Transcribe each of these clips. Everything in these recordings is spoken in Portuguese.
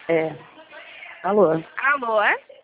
É. Alô? Alô?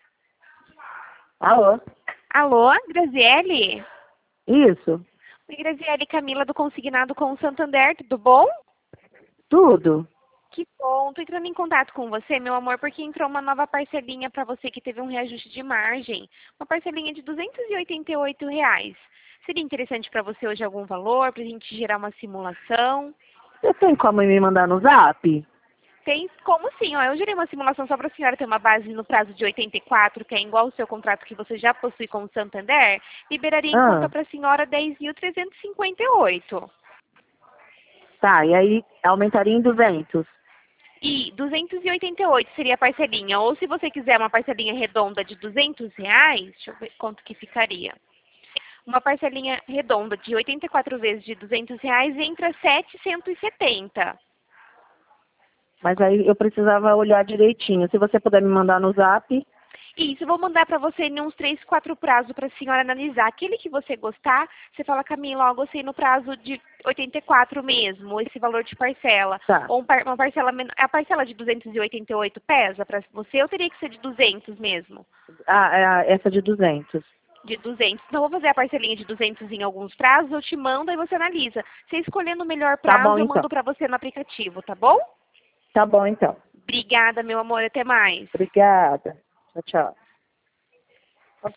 Alô? Alô, Graziele? Isso? Oi, Graziele, Camila do Consignado com o Santander, tudo bom? Tudo? Que bom, tô entrando em contato com você, meu amor, porque entrou uma nova parcelinha para você que teve um reajuste de margem. Uma parcelinha de R$ 288. Seria interessante para você hoje algum valor, para a gente gerar uma simulação? Você tem como me mandar no zap? Tem como sim, ó. Eu gerei uma simulação só para a senhora ter uma base no prazo de 84, que é igual ao seu contrato que você já possui com o Santander, liberaria em conta Ah, para a senhora 10.358. tá. E aí aumentaria em 200? E 288 seria a parcelinha. Ou se você quiser uma parcelinha redonda de R$ 200, deixa eu ver quanto que ficaria. Uma parcelinha redonda de 84 vezes de R$ 200 entra 770. Mas aí eu precisava olhar direitinho. Se você puder me mandar no zap. Isso, eu vou mandar para você em uns 3, 4 prazos para a senhora analisar. Aquele que você gostar, você fala, Camila, ó, gostei no prazo de 84 mesmo, esse valor de parcela. Tá. Ou uma parcela, a parcela de 288 pesa para você ou teria que ser de 200 mesmo? Essa de 200. De 200. Então, eu vou fazer a parcelinha de 200 em alguns prazos, eu te mando e você analisa. Você escolhendo o melhor Tá prazo, bom, eu então. mando para você no aplicativo, tá bom? Tá bom, então. Obrigada, meu amor. Até mais. Obrigada. Tchau, tchau.